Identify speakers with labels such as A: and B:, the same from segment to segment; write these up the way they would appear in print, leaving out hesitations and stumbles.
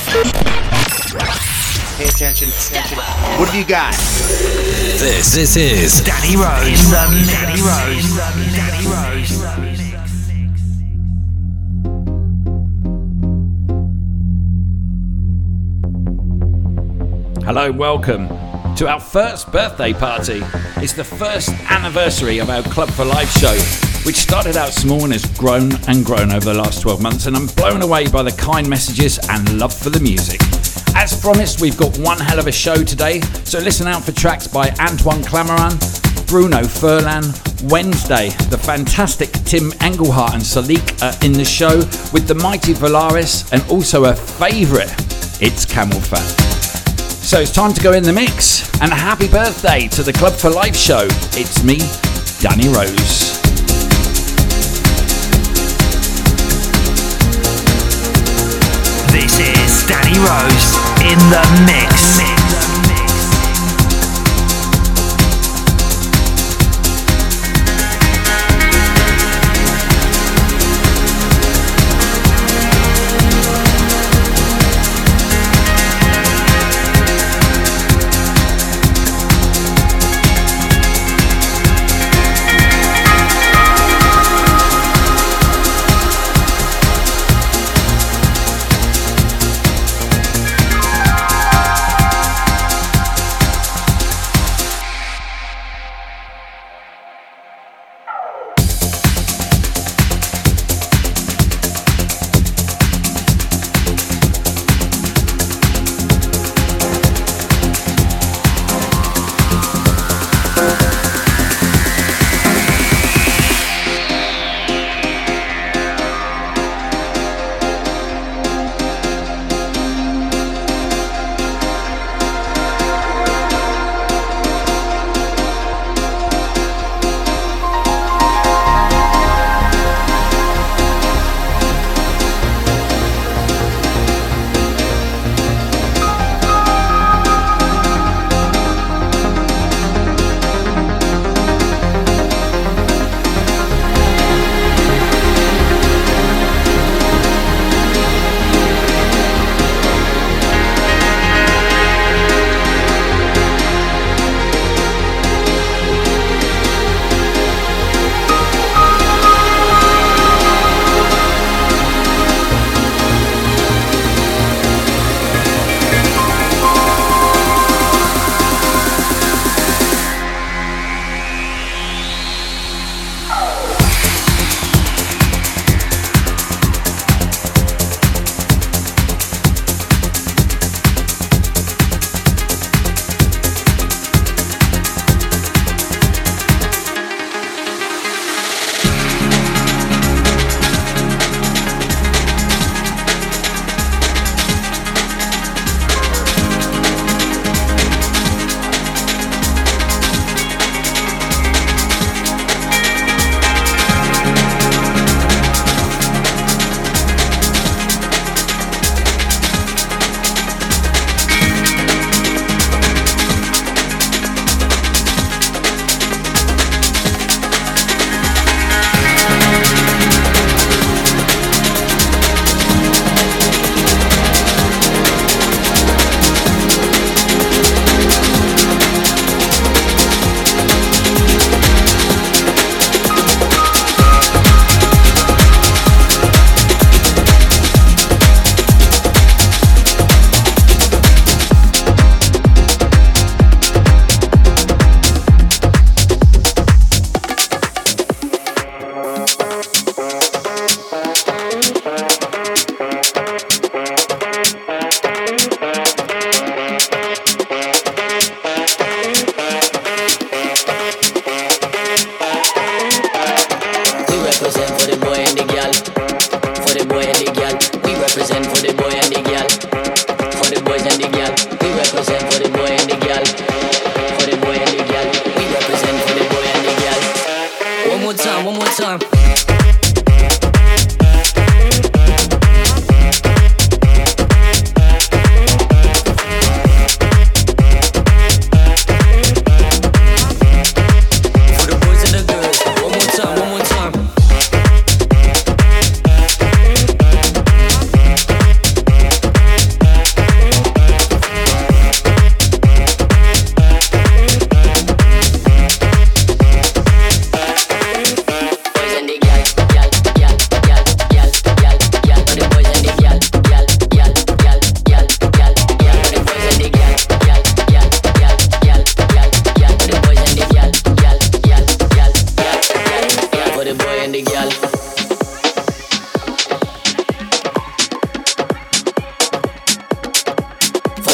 A: Pay attention, attention. What have you got?
B: This is
C: Danny Rose. Danny Rose. Danny Rose.
D: Hello, welcome to our first birthday party. It's the first anniversary of our Club for Life show, which started out small and has grown and grown over the last 12 months, and I'm blown away by the kind messages and love for the music. As promised, we've got one hell of a show today, so listen out for tracks by Antoine Clamaran, Bruno Furlan, Wednesday, the fantastic Tim Engelhardt and Salik are in the show with the mighty Valaris, and also a favourite, it's Camel Fat. So it's time to go in the mix, and a happy birthday to the Club for Life show. It's me, Danny Rose.
C: This is Danny Rose in the mix.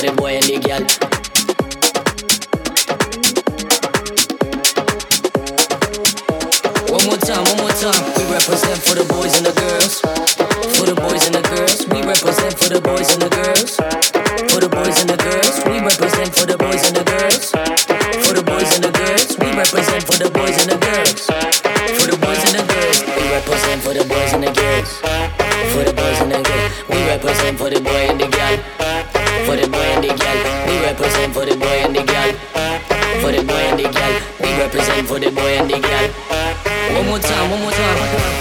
E: the boy and the girl. One more time, we represent for the boys and the girls. For the boys and the girls, we represent for the boys and the girls. For the boys and the girls, we represent for the boys and the girls. For the boys and the girls, we represent for the boys and the girls. For the boys and the girls, we represent for the boys and the girls. For the boys and the girls, we represent for the boy and the girl. For the boy and the girl, we represent for the boy and the girl. For the boy and the girl, we represent for the boy and the girl. One more time, one more time.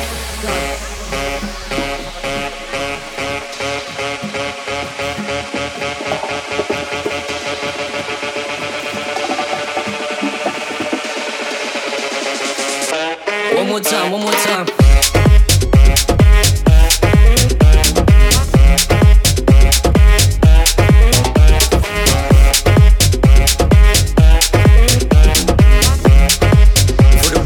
E: One more time, one more time. For the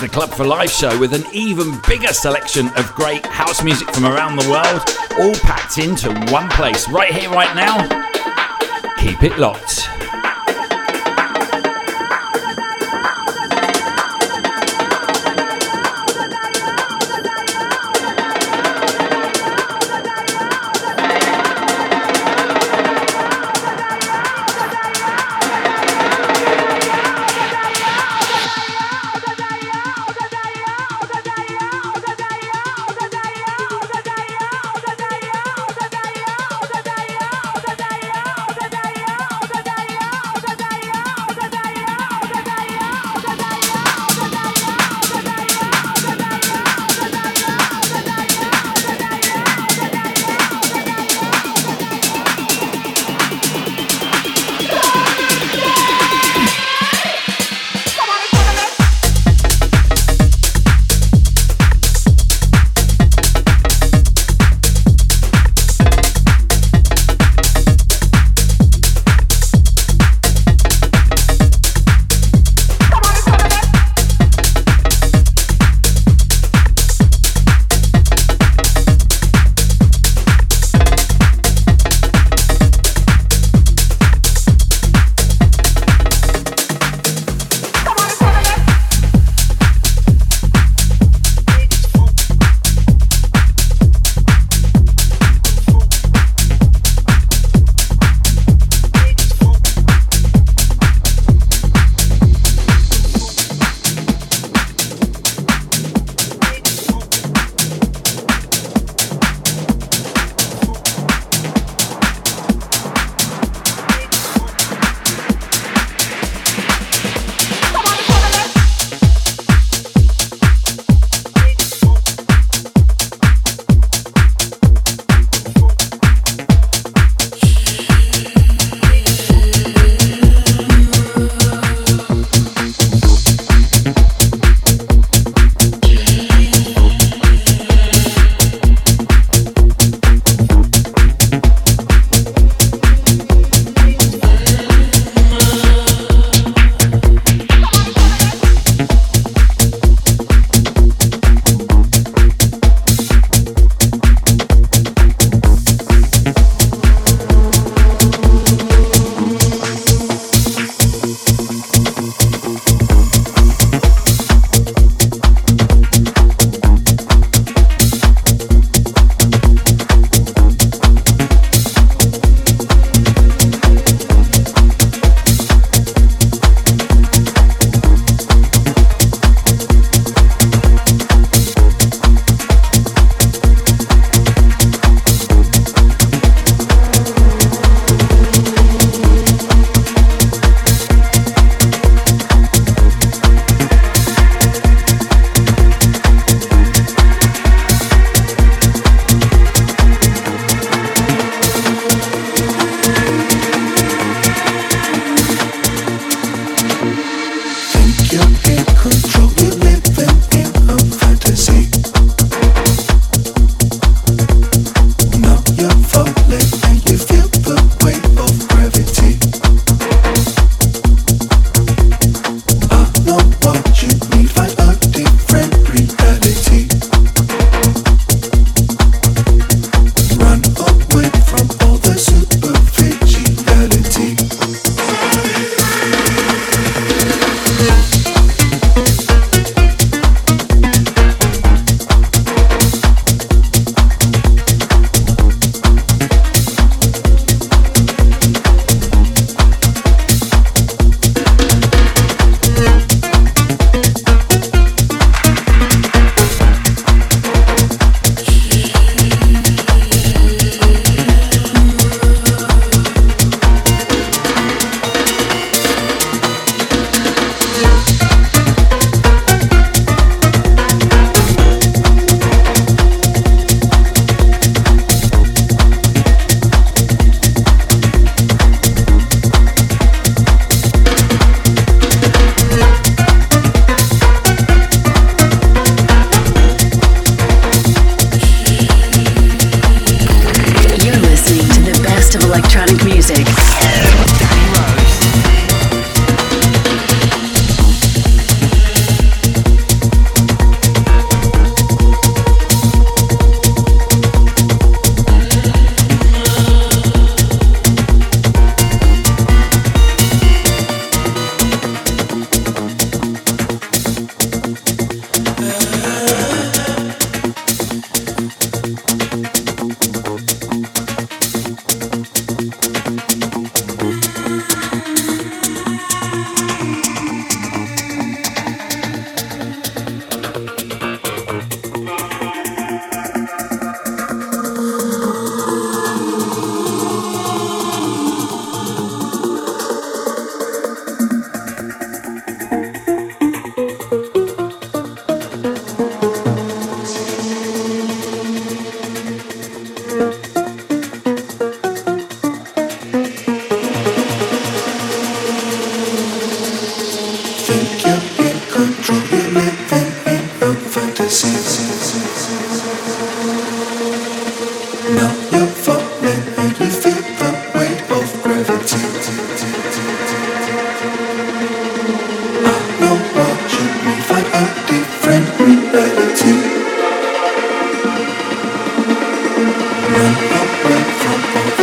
D: the Club for Life show with an even bigger selection of great house music from around the world, all packed into one place, right here, right now. Keep it locked.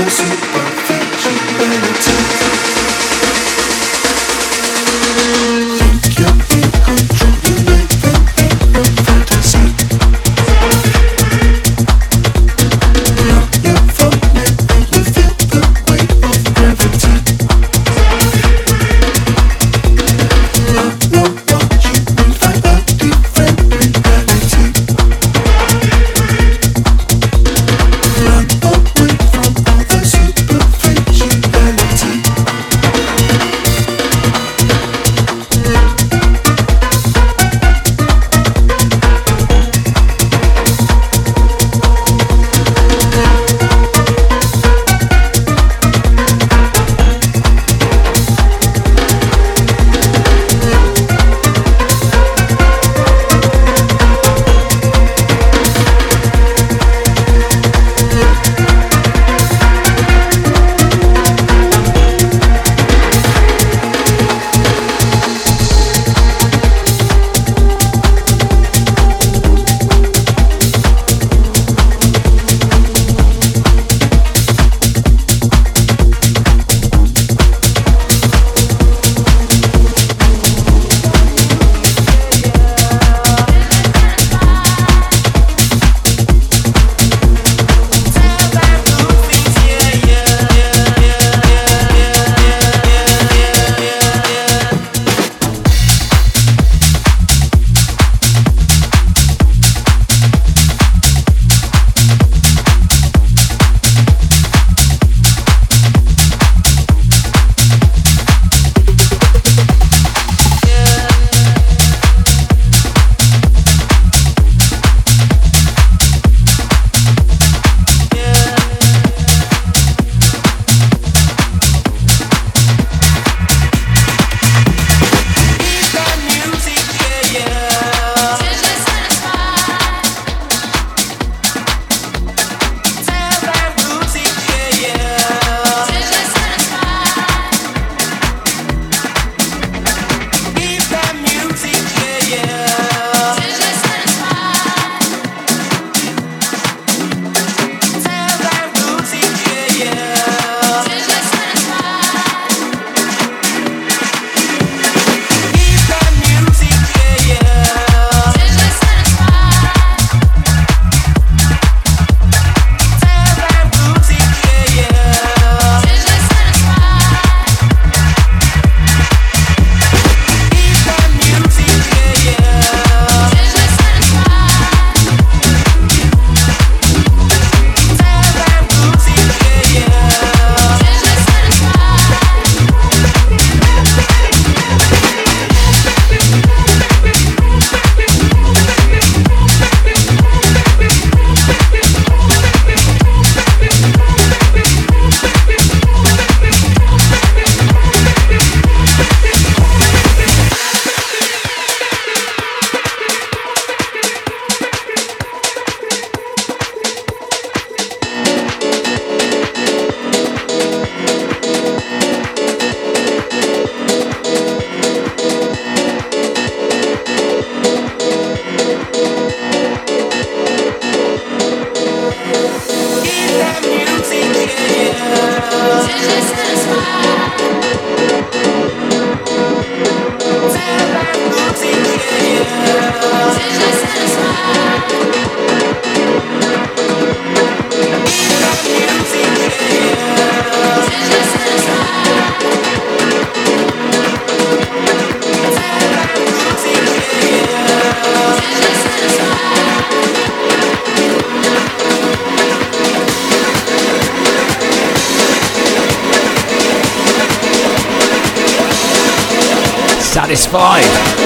D: Satisfied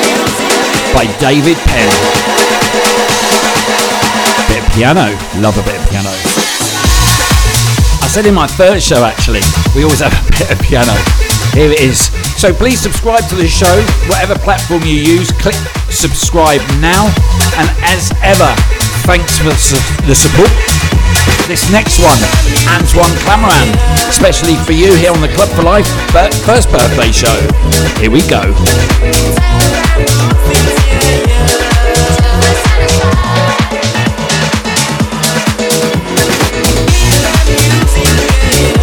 D: by David Penn. Bit of piano, love a bit of piano. I said in my first show actually, we always have a bit of piano. Here it is. So please subscribe to the show, whatever platform you use, click subscribe now. And as ever, thanks for the support. This next one, Antoine Clamaran, especially for you here on the Club for Life first birthday show. Here we go.
E: Yeah.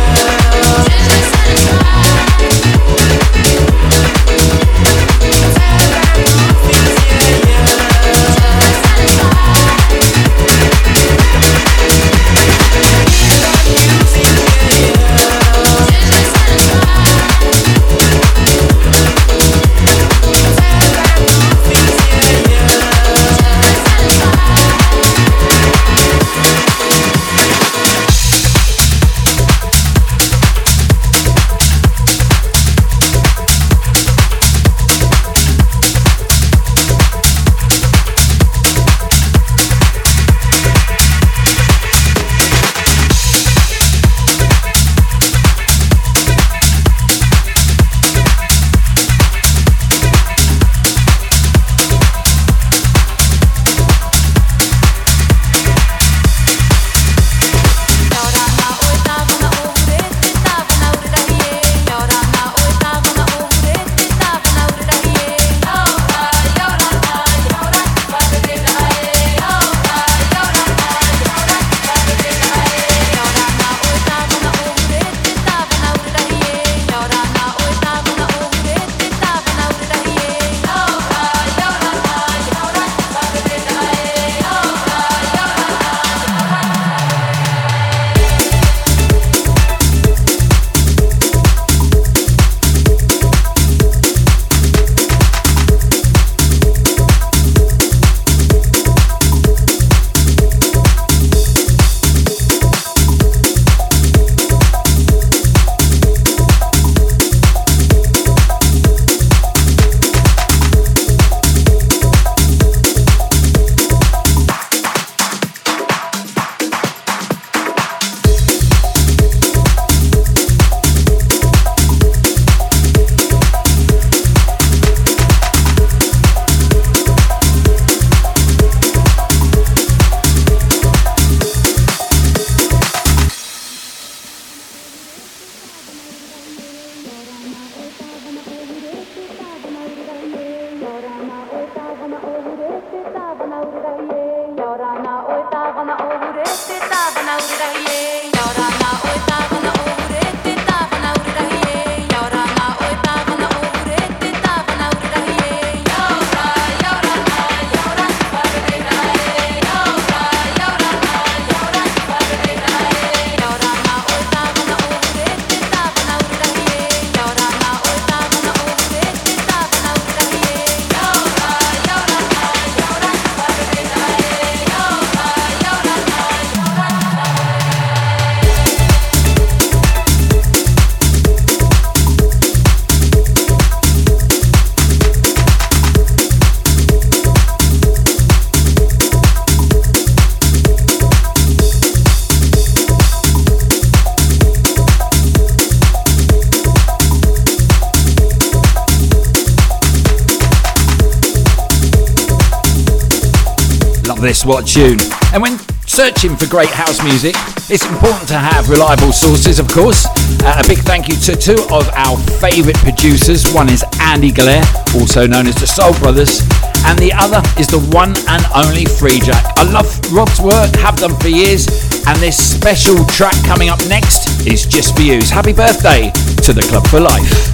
D: this, what a tune. And when searching for great house music, it's important to have reliable sources, of course. A big thank you to two of our favourite producers. One is Andy Galaire, also known as the Soul Brothers, and the other is the one and only Freejack. I love Rob's work, have done for years, and this special track coming up next is just for you. Happy birthday to the Club for Life.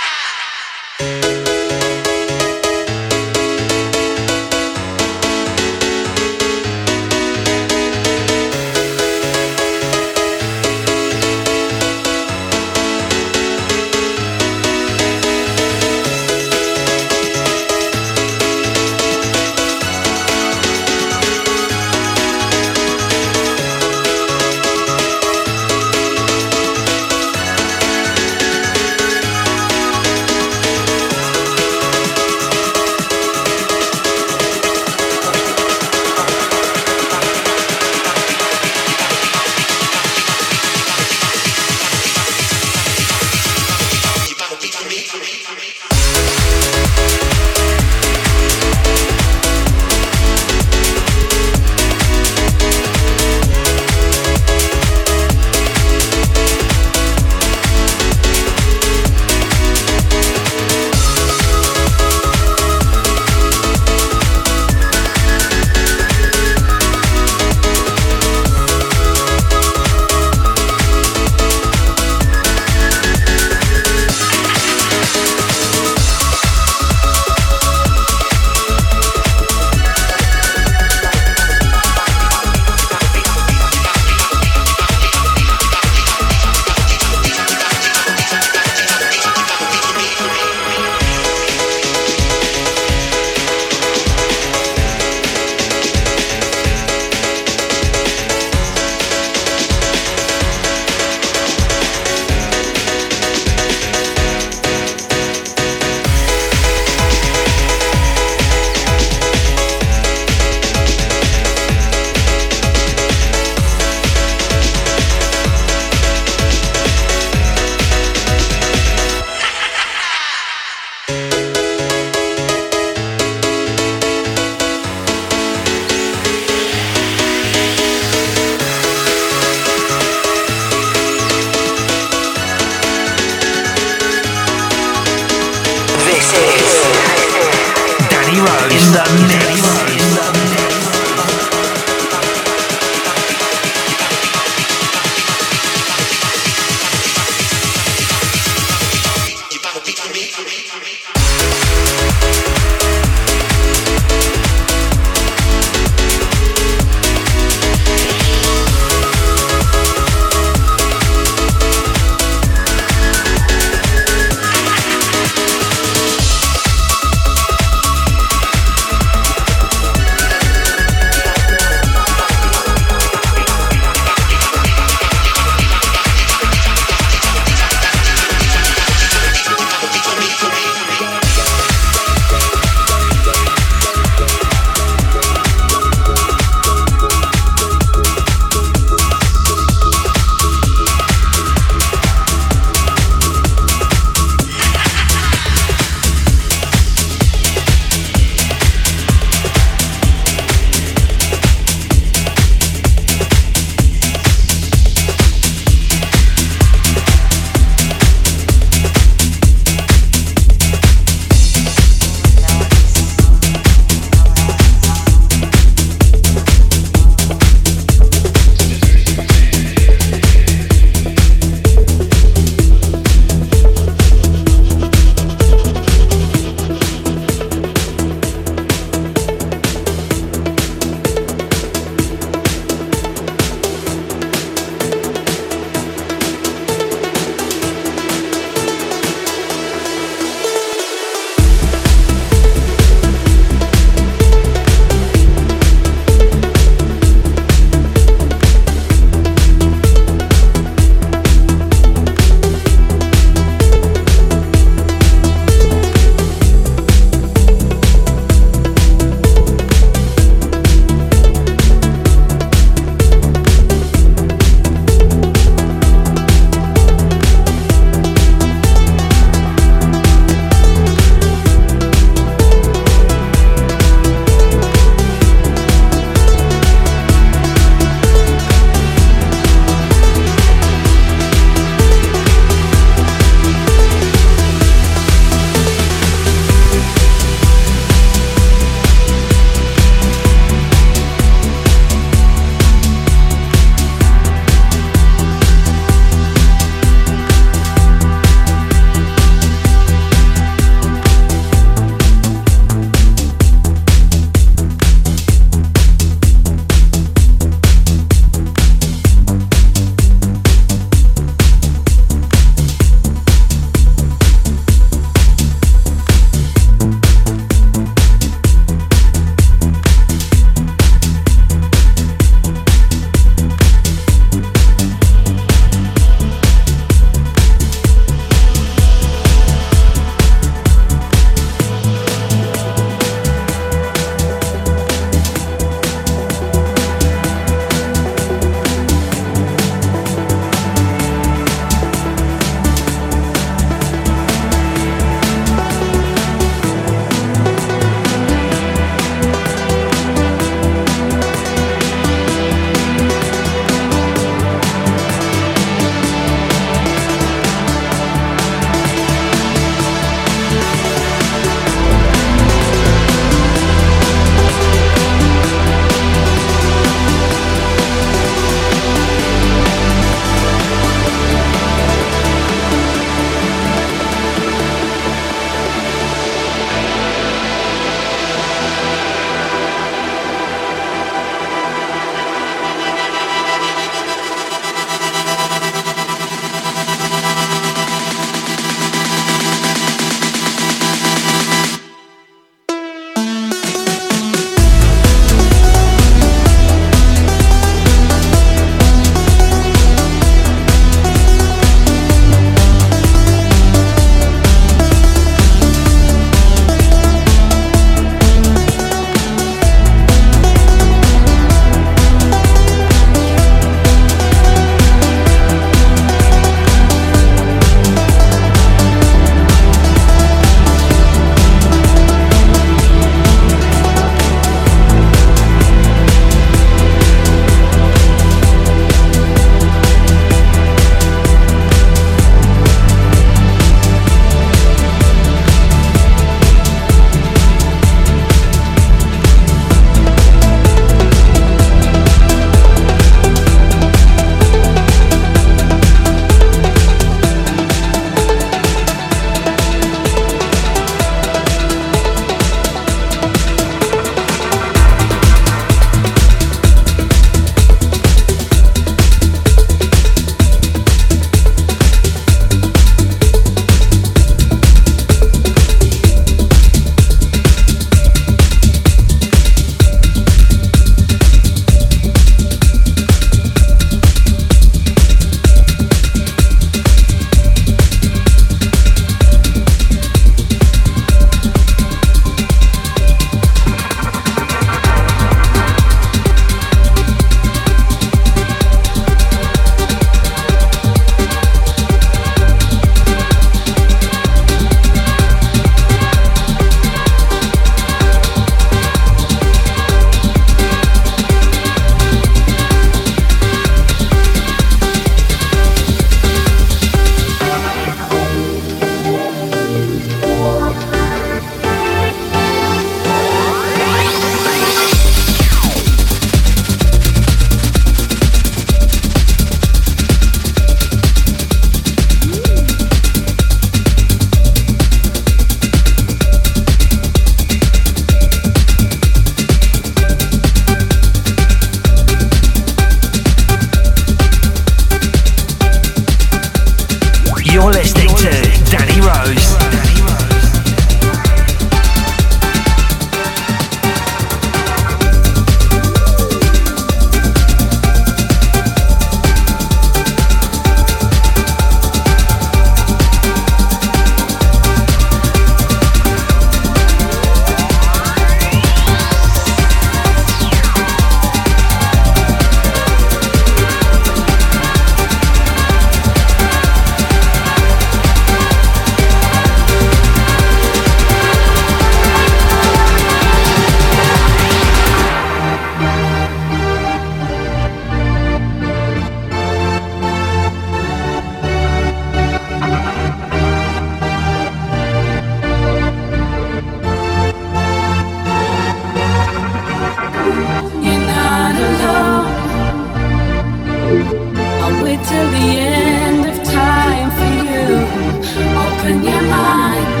F: till the end of time for you. Open your mind.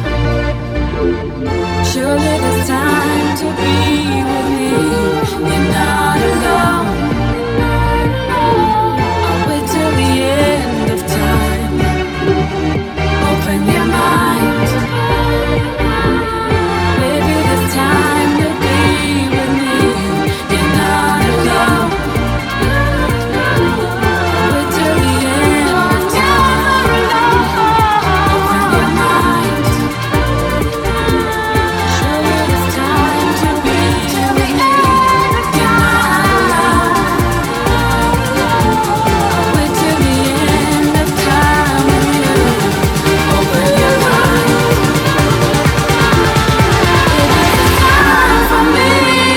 F: Surely there's time to be with me. You're not alone. I'll wait till the end of time. Open your mind. Maybe there's time to be with me. You're not alone. I'll wait till the end of time. Open your mind. Surely there's time to be with me. You're not alone. I'll wait till the end of time with you. Open your mind. Time for me.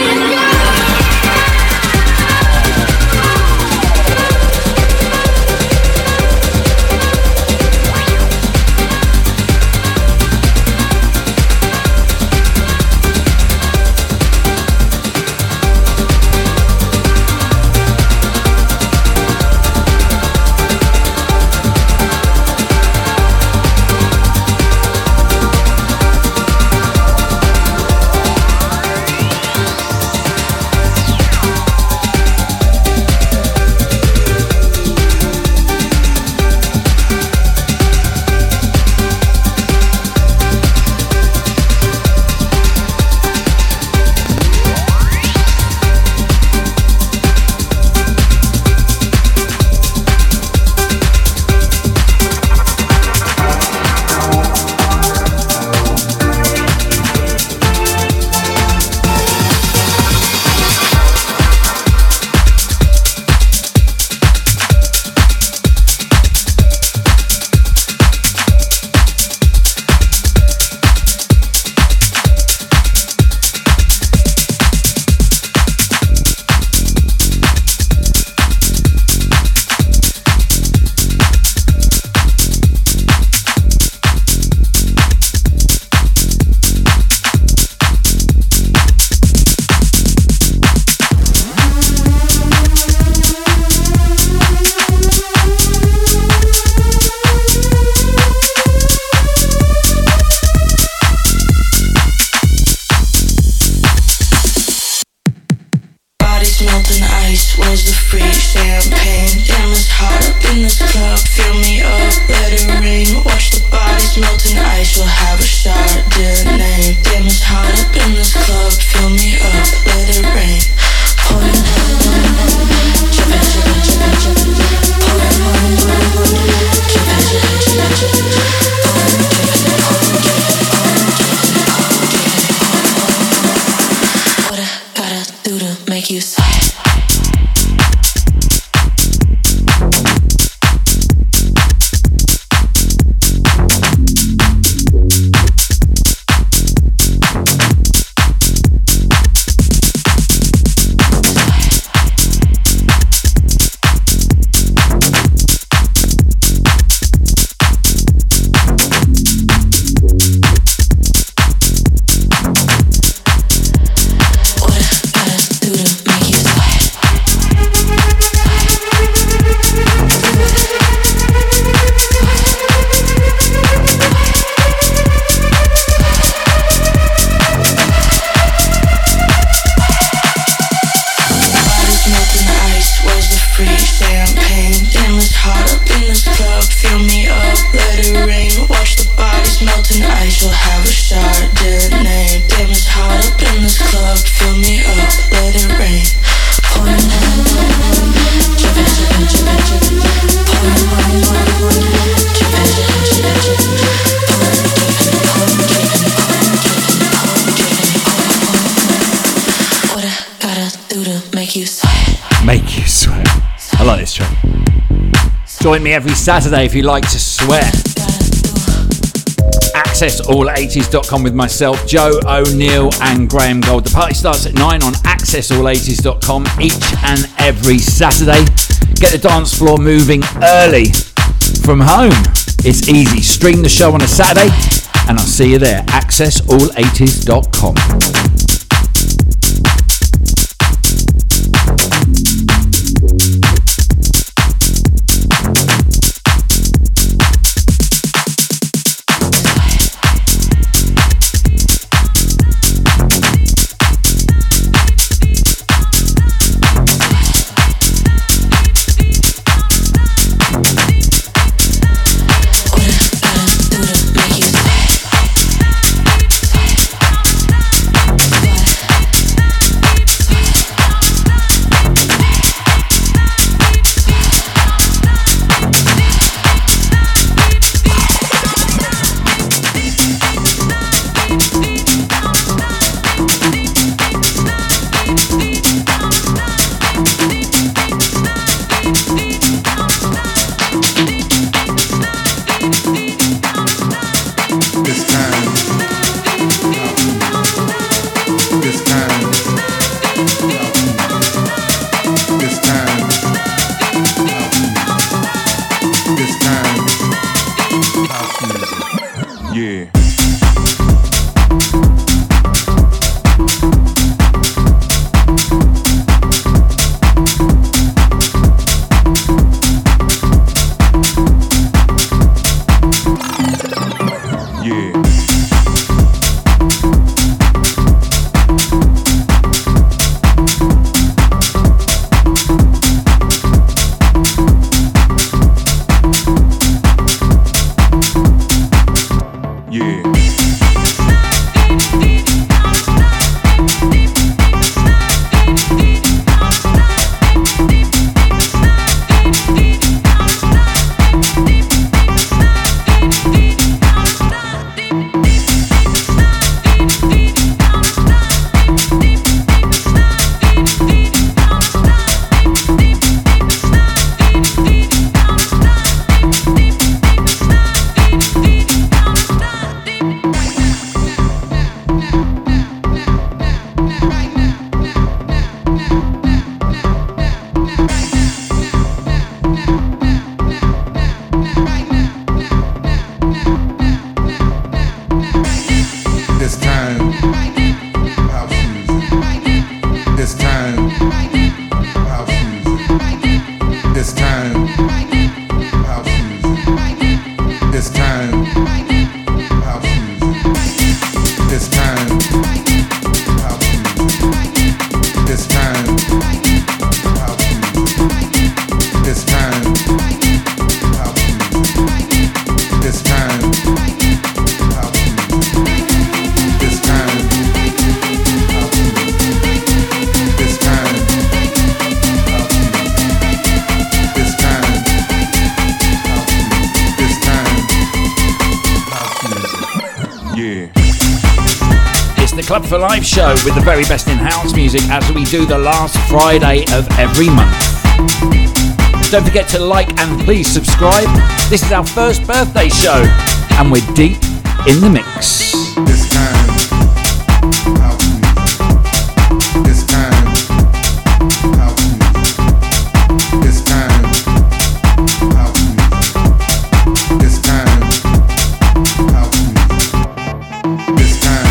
E: Bodies melting ice, where's the free champagne? Damn, it's hot up in this club, fill me up, let it rain. Watch the bodies melting ice, we'll have a Chardonnay. Damn, it's hot up in this club, fill me up, let it rain. Pour it on, drippin', drippin', drippin', drippin'. Pour it on, drippin', drippin', drippin', drippin'. What I gotta do to make you sweat?
D: Make you sweat. I like this track. Join me every Saturday if you like to sweat. AccessAll80s.com with myself, Joe O'Neill and Graham Gold. The party starts at 9 on AccessAll80s.com each and every Saturday. Get the dance floor moving early from home. It's easy. Stream the show on a Saturday and I'll see you there. AccessAll80s.com.
C: Yeah.
D: Club for Life show with the very best in house music as we do the last Friday of every month. Don't forget to like and please subscribe. This is our first birthday show and we're deep in the mix.
C: This time, house music. This time, house music. This time, house music. This time, house music. This time.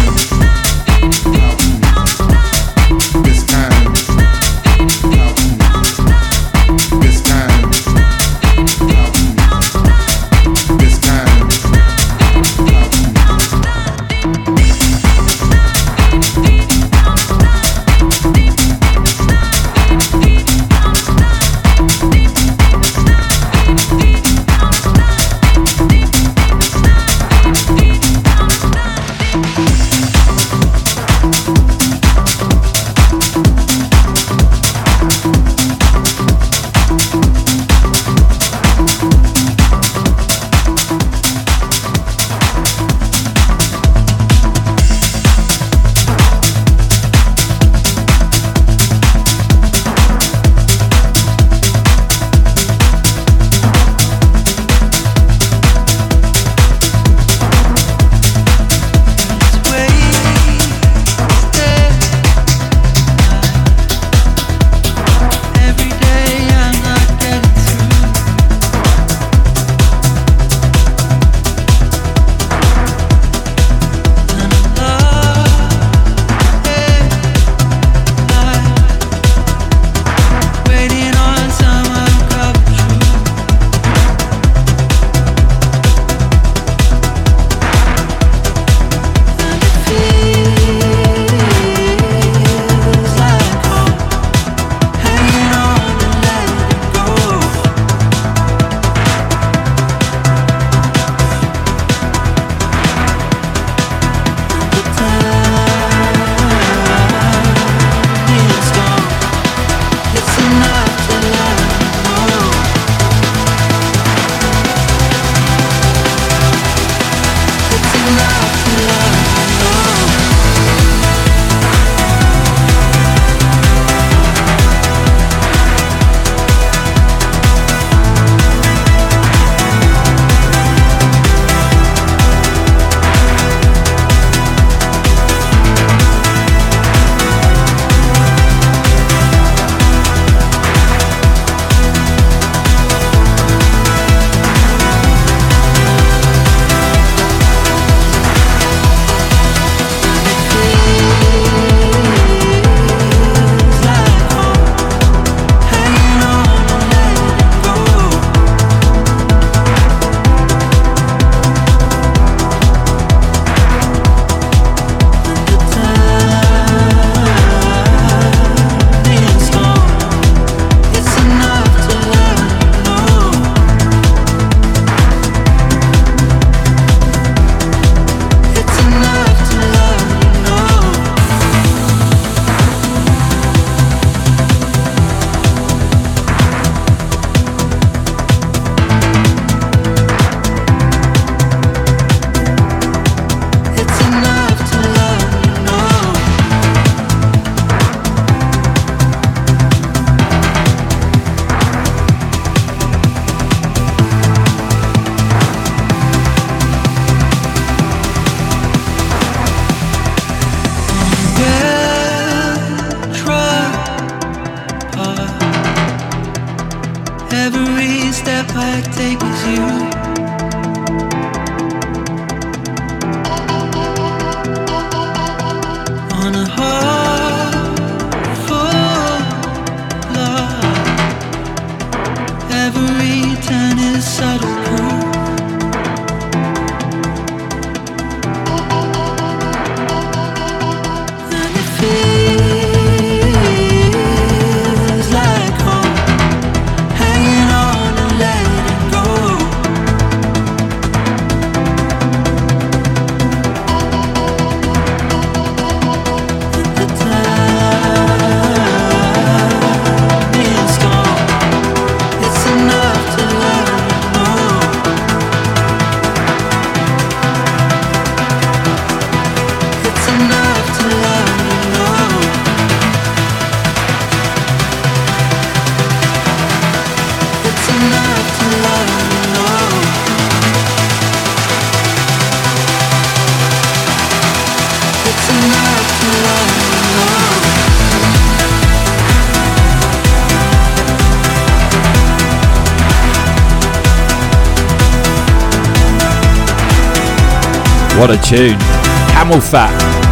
D: What a tune. Camel Fat.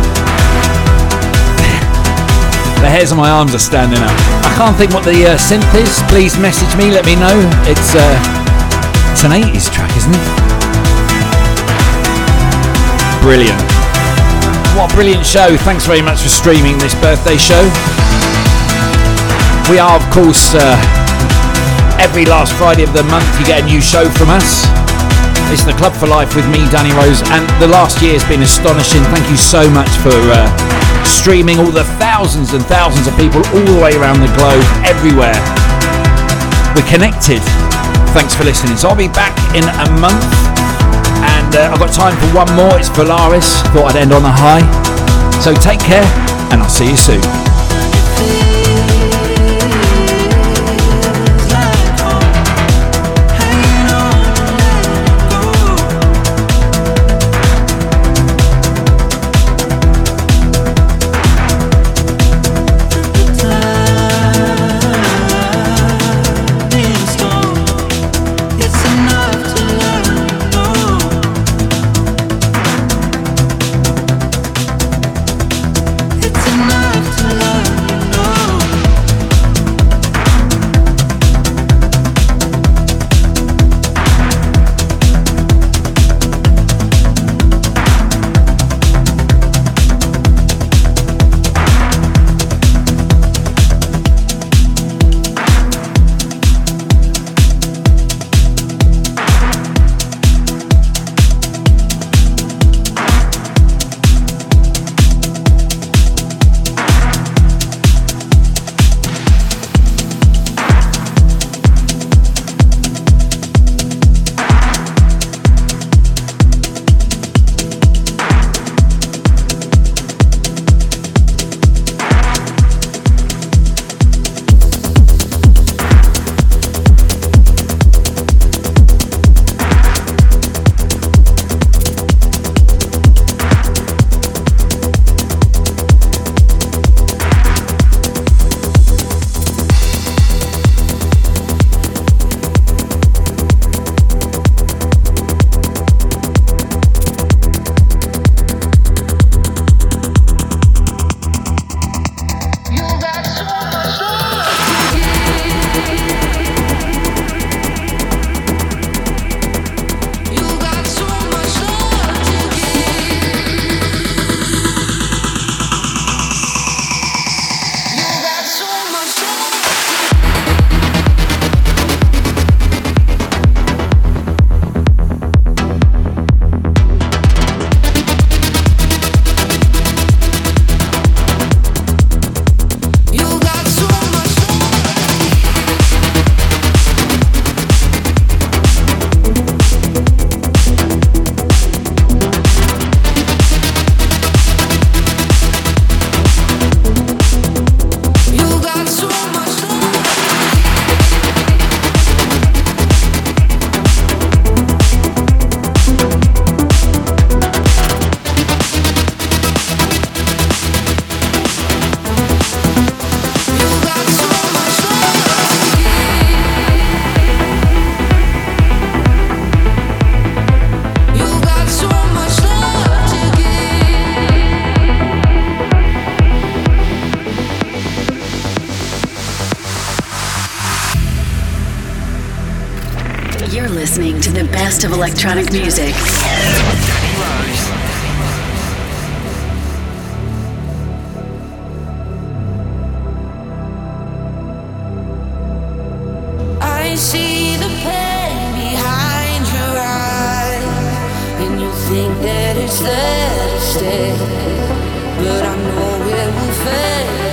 D: The hairs on my arms are standing up. I can't think what the synth is. Please message me, let me know. It's an 80s track, isn't it? Brilliant. What a brilliant show. Thanks very much for streaming this birthday show. We are, of course, every last Friday of the month you get a new show from us. It's the Club for Life with me, Danny Rose, and the last year has been astonishing. Thank you so much for streaming, all the thousands and thousands of people all the way around the globe, everywhere. We're connected. Thanks for listening. So I'll be back in a month, and I've got time for one more. It's Polaris. Thought I'd end on a high. So take care, and I'll see you soon.
G: listening to the best of electronic music.
F: I see the pain behind your eyes, and you think that it's there to stay, but I know it will fade.